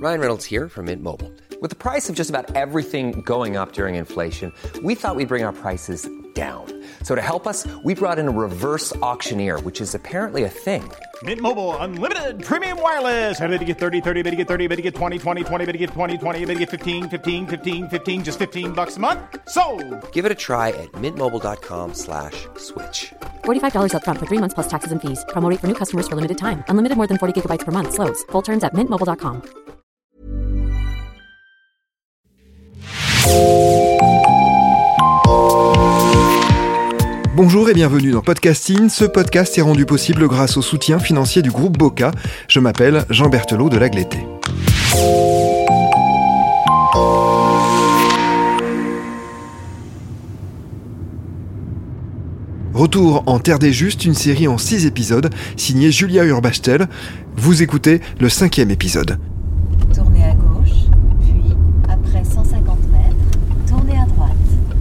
Ryan Reynolds here from Mint Mobile. With the price of just about everything going up during inflation, we thought we'd bring our prices down. So to help us, we brought in a reverse auctioneer, which is apparently a thing. Mint Mobile Unlimited Premium Wireless. How to get 30, 30, bit to get 30, bit to get 20, 20, 20, bit to get 20, 20, bit to get 15, 15, 15, 15, just $15 a month? Sold! Give it a try at mintmobile.com/switch. $45 up front for 3 months plus taxes and fees. Promo rate for new customers for limited time. Unlimited more than 40 gigabytes per month. Slows full terms at mintmobile.com. Bonjour et bienvenue dans Podcasting. Ce podcast est rendu possible grâce au soutien financier du groupe Boca. Je m'appelle Jean Berthelot de Lagleté. Retour en Terre des Justes, une série en 6 épisodes, signée Julia Urbachtel. Vous écoutez le 5e épisode. Tournez à gauche, puis, après 150 mètres, tournez à droite.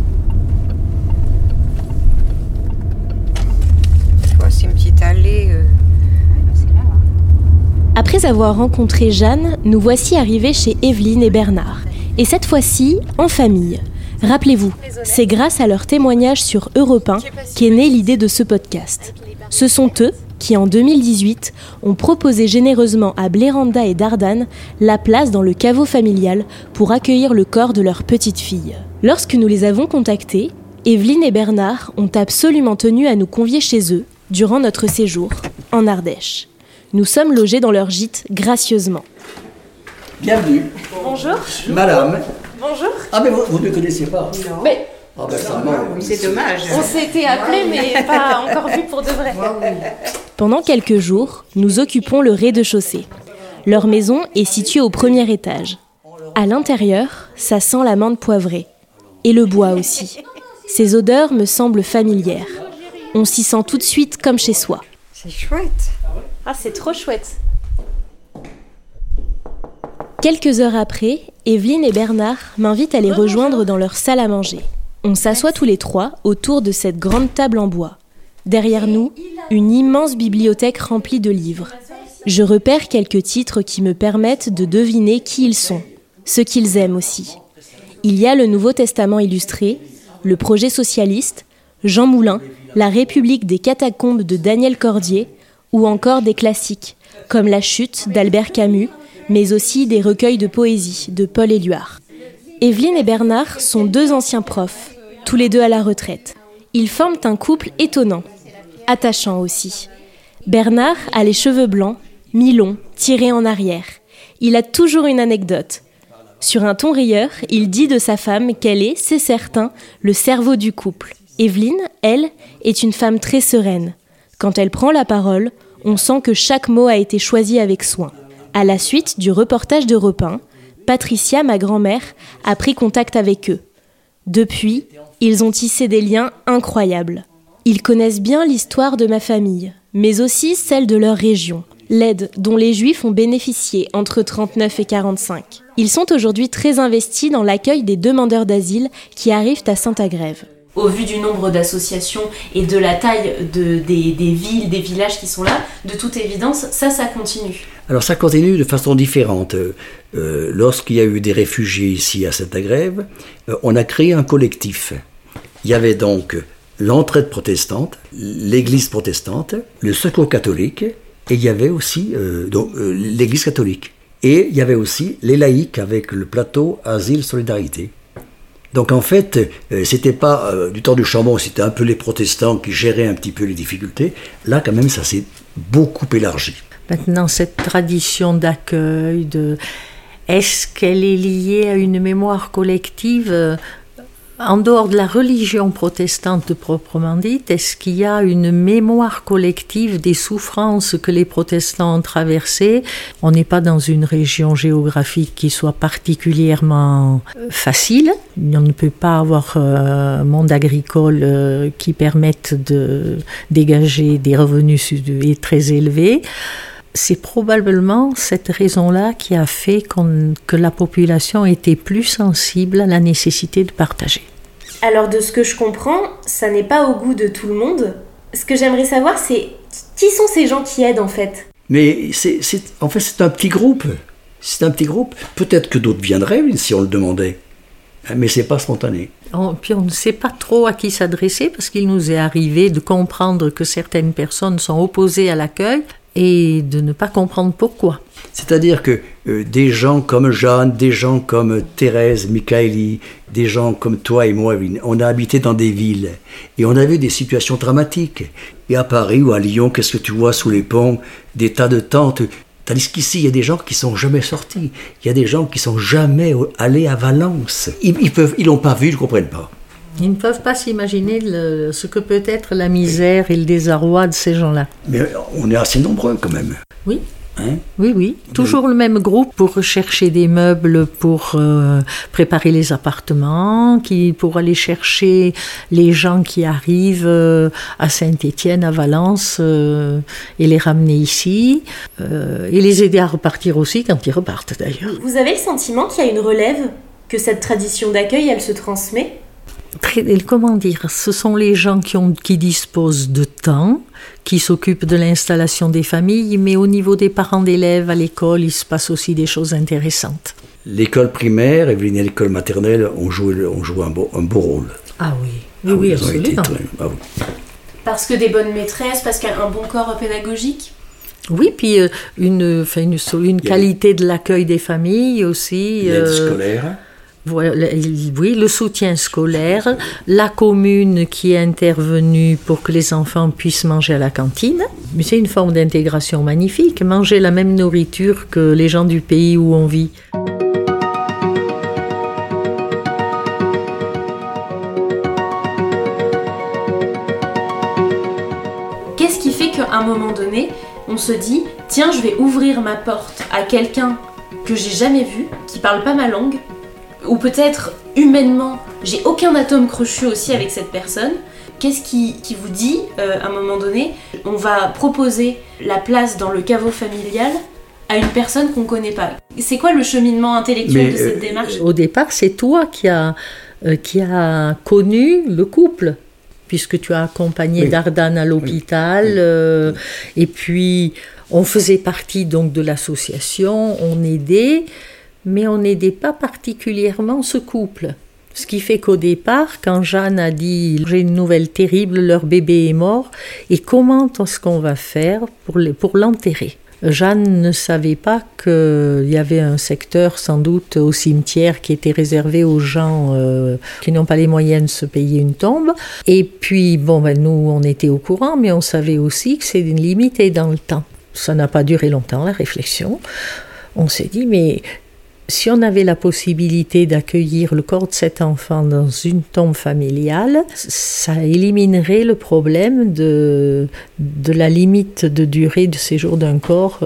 C'est une petite allée. C'est là, hein. Après avoir rencontré Jeanne, nous voici arrivés chez Evelyne et Bernard. Et cette fois-ci, en famille. Rappelez-vous, c'est grâce à leur témoignage sur Europe 1 qu'est née l'idée de ce podcast. Ce sont eux qui, en 2018, ont proposé généreusement à Bléranda et Dardane la place dans le caveau familial pour accueillir le corps de leur petite fille. Lorsque nous les avons contactés, Evelyne et Bernard ont absolument tenu à nous convier chez eux durant notre séjour en Ardèche. Nous sommes logés dans leur gîte gracieusement. Bienvenue. Bonjour. Madame. Bonjour. Ah mais vous ne me connaissiez pas? Non. Mais Ah ben ça manque. C'est dommage. on s'était appelés mais pas encore vus pour de vrai. Pendant quelques jours, nous occupons le rez-de-chaussée. Leur maison est située au premier étage. À l'intérieur, ça sent la menthe poivrée. Et le bois aussi. Ces odeurs me semblent familières. On s'y sent tout de suite comme chez soi. C'est chouette. Ah, c'est trop chouette. Quelques heures après, Evelyne et Bernard m'invitent à les rejoindre dans leur salle à manger. On s'assoit tous les trois autour de cette grande table en bois. Derrière nous, une immense bibliothèque remplie de livres. Je repère quelques titres qui me permettent de deviner qui ils sont, ce qu'ils aiment aussi. Il y a le Nouveau Testament illustré, le Projet socialiste, Jean Moulin, La République des catacombes de Daniel Cordier, ou encore des classiques, comme La Chute d'Albert Camus, mais aussi des recueils de poésie de Paul Éluard. Evelyne et Bernard sont 2 anciens profs, tous les 2 à la retraite. Ils forment un couple étonnant, attachant aussi. Bernard a les cheveux blancs, mi-longs, tirés en arrière. Il a toujours une anecdote. Sur un ton rieur, il dit de sa femme qu'elle est, c'est certain, le cerveau du couple. Evelyne, elle, est une femme très sereine. Quand elle prend la parole, on sent que chaque mot a été choisi avec soin. À la suite du reportage d'Europe 1, Patricia, ma grand-mère, a pris contact avec eux. Depuis, ils ont tissé des liens incroyables. Ils connaissent bien l'histoire de ma famille, mais aussi celle de leur région, l'aide dont les Juifs ont bénéficié entre 1939 et 1945. Ils sont aujourd'hui très investis dans l'accueil des demandeurs d'asile qui arrivent à Saint-Agrève. Au vu du nombre d'associations et de la taille des villes, des villages qui sont là, de toute évidence, ça continue. Alors ça continue de façon différente. Lorsqu'il y a eu des réfugiés ici à Saint-Agrève, on a créé un collectif. Il y avait donc l'entraide protestante, l'église protestante, le secours catholique, et il y avait aussi l'église catholique. Et il y avait aussi les laïcs avec le plateau Asile Solidarité. Donc en fait, c'était pas du temps du Chambon, c'était un peu les protestants qui géraient un petit peu les difficultés. Là, quand même, ça s'est beaucoup élargi. Maintenant, cette tradition d'accueil, est-ce qu'elle est liée à une mémoire collective en dehors de la religion protestante proprement dite? Est-ce qu'il y a une mémoire collective des souffrances que les protestants ont traversées? On n'est pas dans une région géographique qui soit particulièrement facile. On ne peut pas avoir un monde agricole qui permette de dégager des revenus très élevés. C'est probablement cette raison-là qui a fait que la population était plus sensible à la nécessité de partager. Alors de ce que je comprends, ça n'est pas au goût de tout le monde. Ce que j'aimerais savoir, c'est qui sont ces gens qui aident en fait ? Mais c'est un petit groupe. C'est un petit groupe. Peut-être que d'autres viendraient si on le demandait. Mais c'est pas spontané. Puis on ne sait pas trop à qui s'adresser parce qu'il nous est arrivé de comprendre que certaines personnes sont opposées à l'accueil et de ne pas comprendre pourquoi. C'est-à-dire que des gens comme Jeanne, des gens comme Thérèse, Michaeli, des gens comme toi et moi, on a habité dans des villes et on a vu des situations dramatiques. Et à Paris ou à Lyon, qu'est-ce que tu vois sous les ponts? Des tas de tentes. Tandis qu'ici, il y a des gens qui sont jamais sortis. Il y a des gens qui sont jamais allés à Valence. Ils l'ont pas vu, ils ne comprennent pas. Ils ne peuvent pas s'imaginer ce que peut être la misère et le désarroi de ces gens-là. Mais on est assez nombreux quand même. Oui. Hein? Oui. Toujours le même groupe pour rechercher des meubles, pour préparer les appartements, pour aller chercher les gens qui arrivent à Saint-Étienne, à Valence, et les ramener ici, et les aider à repartir aussi quand ils repartent d'ailleurs. Vous avez le sentiment qu'il y a une relève, que cette tradition d'accueil, elle se transmet ? Comment dire, ce sont les gens qui disposent de temps, qui s'occupent de l'installation des familles, mais au niveau des parents d'élèves à l'école, il se passe aussi des choses intéressantes. L'école primaire, Evelyne, et l'école maternelle ont joué un beau rôle. Ah oui, absolument. Parce que des bonnes maîtresses, parce qu'il y a un bon corps pédagogique. Oui, puis une qualité de l'accueil des familles aussi. L'aide scolaire. Voilà, oui, le soutien scolaire, la commune qui est intervenue pour que les enfants puissent manger à la cantine. Mais c'est une forme d'intégration magnifique, manger la même nourriture que les gens du pays où on vit. Qu'est-ce qui fait qu'à un moment donné, on se dit « Tiens, je vais ouvrir ma porte à quelqu'un que j'ai jamais vu, qui parle pas ma langue », ou peut-être humainement, j'ai aucun atome crochu aussi avec cette personne. Qu'est-ce qui vous dit, à un moment donné, on va proposer la place dans le caveau familial à une personne qu'on ne connaît pas? C'est quoi le cheminement intellectuel de cette démarche? Au départ, c'est toi qui a connu le couple, puisque tu as accompagné Dardane à l'hôpital, et puis on faisait partie donc de l'association, on aidait, mais on n'aidait pas particulièrement ce couple. Ce qui fait qu'au départ, quand Jeanne a dit « j'ai une nouvelle terrible, leur bébé est mort, et comment est-ce qu'on va faire pour l'enterrer ?» Jeanne ne savait pas qu'il y avait un secteur sans doute au cimetière qui était réservé aux gens qui n'ont pas les moyens de se payer une tombe. Et puis, nous, on était au courant, mais on savait aussi que c'est limité dans le temps. Ça n'a pas duré longtemps, la réflexion. On s'est dit, mais si on avait la possibilité d'accueillir le corps de cet enfant dans une tombe familiale, ça éliminerait le problème de la limite de durée de séjour d'un corps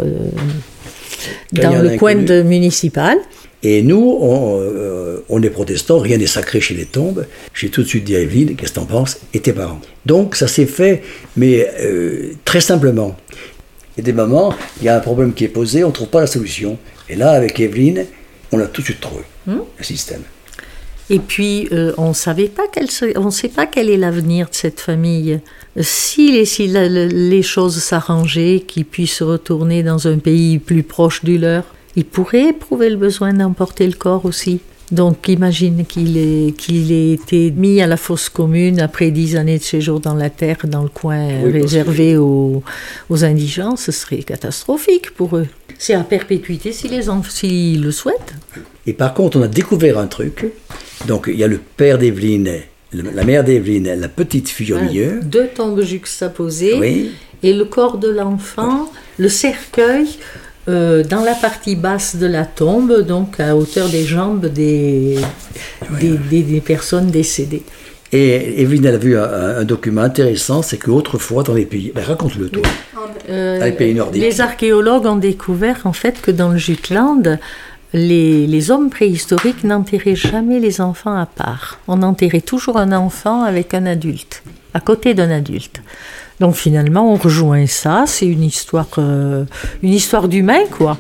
dans le coin municipal. Et nous, on est protestants, rien n'est sacré chez les tombes. J'ai tout de suite dit à Evelyne, qu'est-ce que t'en penses? Et tes parents. Donc ça s'est fait, mais très simplement. Il y a des moments, il y a un problème qui est posé, on ne trouve pas la solution. Et là, avec Evelyne, on a tout de suite trouvé le système. Et puis, on ne sait pas quel est l'avenir de cette famille. Si les choses s'arrangeaient, qu'ils puissent retourner dans un pays plus proche du leur, ils pourraient éprouver le besoin d'emporter le corps aussi. Donc, imagine qu'il ait été mis à la fosse commune après 10 années de séjour dans la terre, dans le coin réservé aux indigents, ce serait catastrophique pour eux. C'est à perpétuité s'ils le souhaitent. Et par contre, on a découvert un truc. Donc, il y a le père d'Evelyne, la mère d'Evelyne, la petite fille au milieu. 2 tombes juxtaposées. Et le corps de l'enfant, le cercueil, dans la partie basse de la tombe, donc à hauteur des jambes des personnes décédées. Et Evelyne, elle a vu un document intéressant, c'est qu'autrefois, dans les pays... raconte-le, toi. Dans les pays nordiques. Les archéologues ont découvert, en fait, que dans le Jutland, les hommes préhistoriques n'enterraient jamais les enfants à part. On enterrait toujours un enfant avec un adulte, à côté d'un adulte. Donc finalement, on rejoint ça, c'est une histoire d'humain, quoi.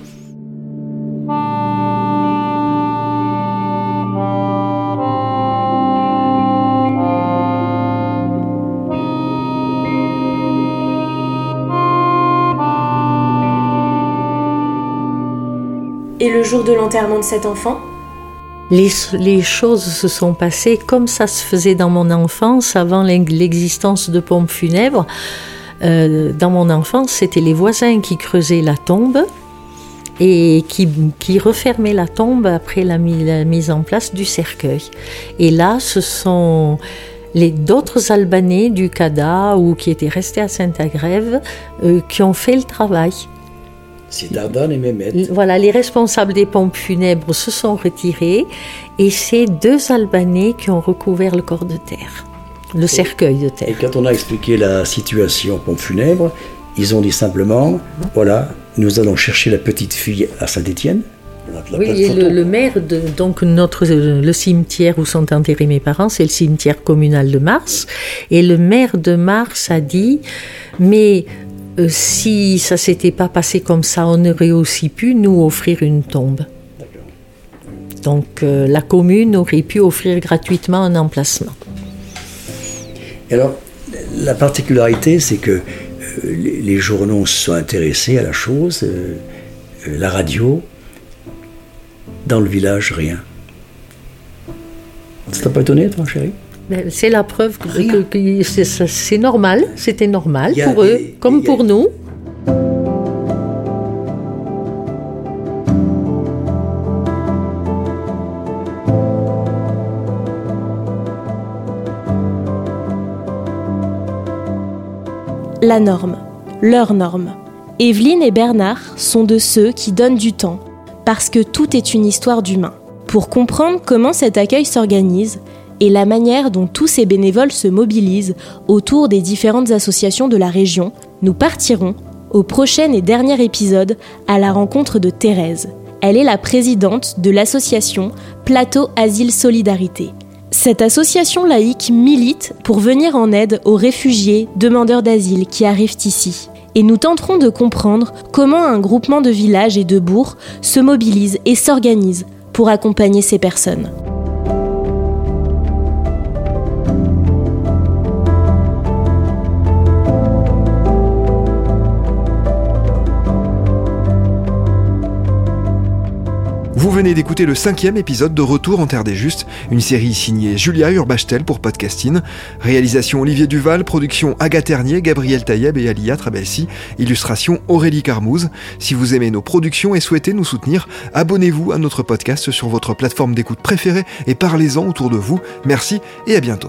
Et le jour de l'enterrement de cet enfant ? Les choses se sont passées comme ça se faisait dans mon enfance, avant l'existence de pompes funèbres. Dans mon enfance, c'était les voisins qui creusaient la tombe et qui refermaient la tombe après la mise en place du cercueil. Et là, ce sont d'autres Albanais du CADA ou qui étaient restés à Saint-Agrève qui ont fait le travail. C'est Dardan et Mehmet. Voilà, les responsables des pompes funèbres se sont retirés et c'est 2 Albanais qui ont recouvert le corps de terre, le cercueil de terre. Et quand on a expliqué la situation pompes funèbres, ils ont dit simplement, voilà, nous allons chercher la petite fille à Saint-Étienne. Oui, et le maire, le cimetière où sont enterrés mes parents, c'est le cimetière communal de Mars. Et le maire de Mars a dit, mais si ça s'était pas passé comme ça, on aurait aussi pu nous offrir une tombe. Donc la commune aurait pu offrir gratuitement un emplacement. Et alors, la particularité, c'est que les journaux se sont intéressés à la chose, la radio. Dans le village, rien. Ça t'a pas étonné, toi, chérie ? C'est la preuve que c'est normal, c'était normal pour eux, comme pour nous. La norme, leur norme. Evelyne et Bernard sont de ceux qui donnent du temps, parce que tout est une histoire d'humain. Pour comprendre comment cet accueil s'organise et la manière dont tous ces bénévoles se mobilisent autour des différentes associations de la région, nous partirons, au prochain et dernier épisode, à la rencontre de Thérèse. Elle est la présidente de l'association Plateau Asile Solidarité. Cette association laïque milite pour venir en aide aux réfugiés, demandeurs d'asile qui arrivent ici. Et nous tenterons de comprendre comment un groupement de villages et de bourgs se mobilise et s'organise pour accompagner ces personnes. Vous venez d'écouter le 5e épisode de Retour en Terre des Justes, une série signée Julia Urbachtel pour Podcasting. Réalisation Olivier Duval, production Agathe Ternier, Gabriel Taïeb et Alia Trabelsi, illustration Aurélie Carmouze. Si vous aimez nos productions et souhaitez nous soutenir, abonnez-vous à notre podcast sur votre plateforme d'écoute préférée et parlez-en autour de vous. Merci et à bientôt.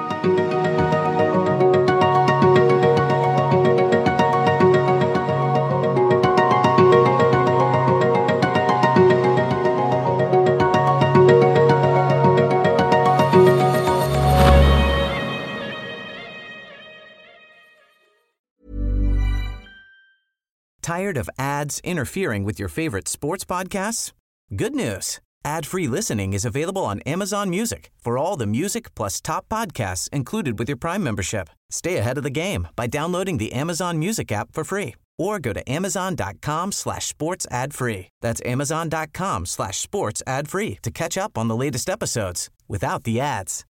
Tired of ads interfering with your favorite sports podcasts? Good news. Ad-free listening is available on Amazon Music for all the music plus top podcasts included with your Prime membership. Stay ahead of the game by downloading the Amazon Music app for free or go to amazon.com/sports ad-free. That's amazon.com/sports ad-free to catch up on the latest episodes without the ads.